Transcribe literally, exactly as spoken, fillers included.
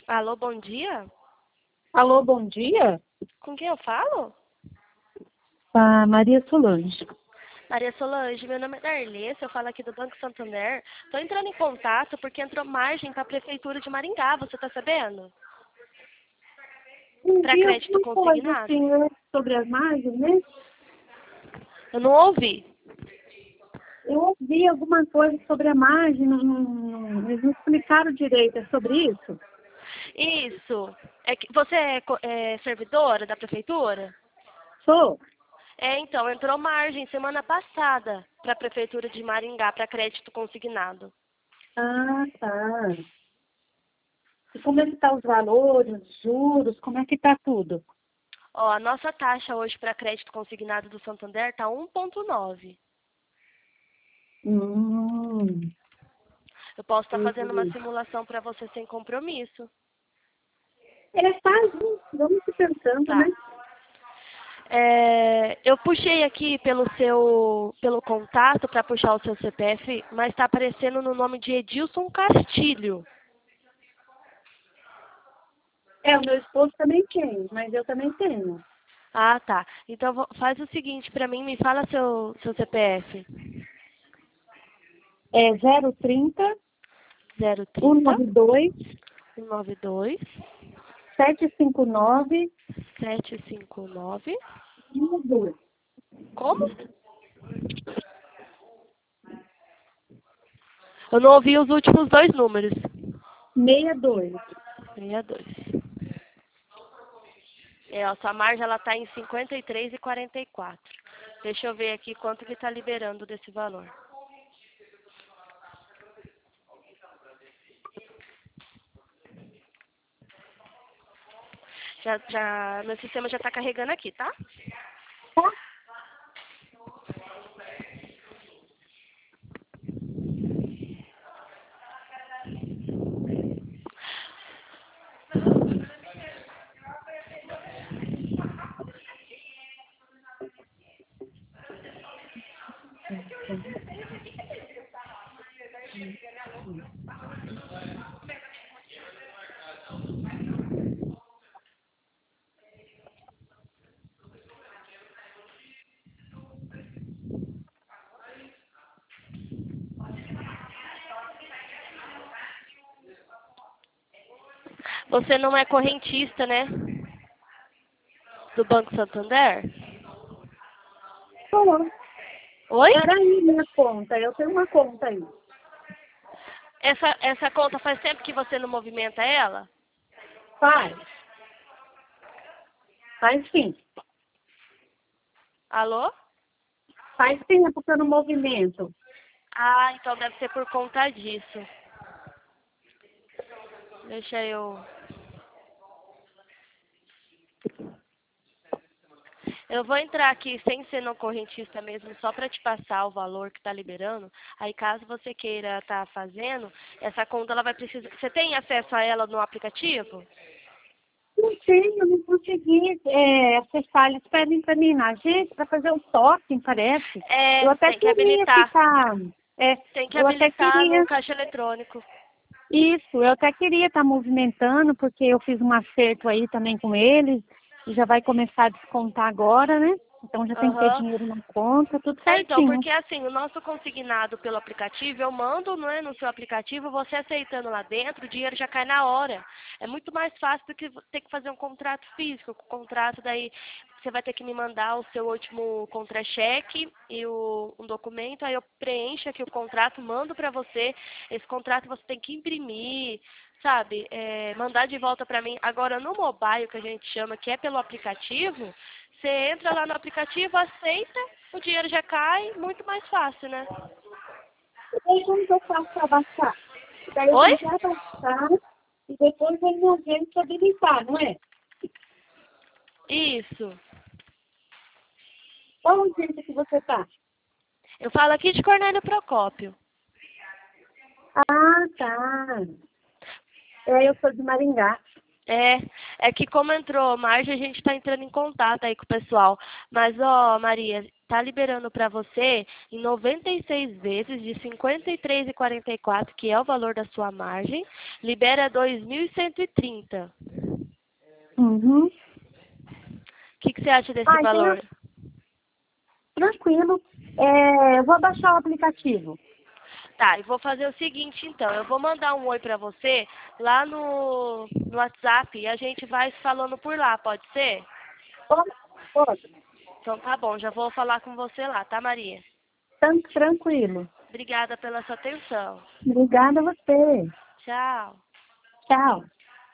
Alô, bom dia? Alô, bom dia? Com quem eu falo? A Maria Solange. Maria Solange, meu nome é Darlessa, eu falo aqui do Banco Santander. Estou entrando em contato porque entrou margem para a Prefeitura de Maringá, você está sabendo? Eu Para vi crédito alguma coisa consignado. assim, né, sobre as margens, né? Eu não ouvi. Eu ouvi alguma coisa sobre a margem, não, não, não- eles não explicaram direito, é sobre isso? Isso. É que você é, co- é servidora da Prefeitura? Sou? É, então, entrou margem semana passada para a Prefeitura de Maringá para crédito consignado. Ah, tá. E como é que tá os valores, os juros, como é que tá tudo? Ó, a nossa taxa hoje para crédito consignado do Santander está um vírgula nove. Hum, Eu posso estar fazendo uma entendi. simulação para você sem compromisso. É fácil, vamos se pensando, né? Tá. É, eu puxei aqui pelo seu pelo contato para puxar o seu C P F, mas está aparecendo no nome de Edilson Castilho. É, o meu esposo também tem, mas eu também tenho. Ah, tá. Então vo- faz o seguinte para mim, me fala seu seu C P F. É zero trinta, zero cento e trinta, noventa e dois, cento e noventa e dois, setecentos e cinquenta e nove, setecentos e cinquenta e nove. dois. Como? Eu não ouvi os últimos dois números. sessenta e dois. sessenta e dois. É, ó, sua margem ela tá em cinquenta e três e quarenta e quatro. Deixa eu ver aqui quanto que está liberando desse valor. Já, já, meu sistema já está carregando aqui, tá? Você não é correntista, né? Do Banco Santander? Pô, Oi? era aí minha conta, eu tenho uma conta aí. Essa, essa conta faz tempo que você não movimenta ela? Faz, faz sim. Alô? Faz sim, é porque eu não movimento. Ah, então deve ser por conta disso. Deixa eu. Eu vou entrar aqui sem ser não correntista mesmo, só para te passar o valor que está liberando. Aí caso você queira estar fazendo, essa conta ela vai precisar. Você tem acesso a ela no aplicativo? Não sei, eu não consegui é, acessar. Eles pedem para mim na agência para fazer o token, parece. Eu É, até tem que queria habilitar. ficar. É, Tem que eu até habilitar no queria. caixa eletrônico. Isso, eu até queria estar movimentando, porque eu fiz um acerto aí também com eles, e já vai começar a descontar agora, né? Então já tem que ter Aham. dinheiro na conta, tudo É, então, certinho. porque assim, o nosso consignado pelo aplicativo, eu mando, não é, no seu aplicativo, você aceitando lá dentro, o dinheiro já cai na hora. É muito mais fácil do que ter que fazer um contrato físico. O contrato daí você vai ter que me mandar o seu último contra-cheque e o, um documento, aí eu preencho aqui o contrato, mando para você. Esse contrato você tem que imprimir, sabe? É, mandar de volta para mim. Agora, no mobile, que a gente chama, que é pelo aplicativo, você entra lá no aplicativo, aceita, o dinheiro já cai, muito mais fácil, né? E aí como que eu faço para baixar? Daí eu Oi? tenho que abaixar e depois ele não vem para habilitar, não é? Isso. Qual agência que você tá? Eu falo aqui de Cornélio Procópio. Ah, tá. É, eu sou de Maringá. É, é que como entrou margem, a gente está entrando em contato aí com o pessoal. Mas, ó, Maria, Tá liberando para você em noventa e seis vezes de cinquenta e três reais e quarenta e quatro centavos, que é o valor da sua margem. Libera dois mil e cento e trinta. Uhum. O que, que você acha desse Ah, então valor? eu- tranquilo. É, eu vou baixar o aplicativo. Tá, eu vou fazer o seguinte então, eu vou mandar um oi pra você lá no, no WhatsApp e a gente vai se falando por lá, pode ser? Pode, pode. Então tá bom, já vou falar com você lá, tá, Maria? Tran- Tranquilo. Obrigada pela sua atenção. Obrigada a você. Tchau. Tchau.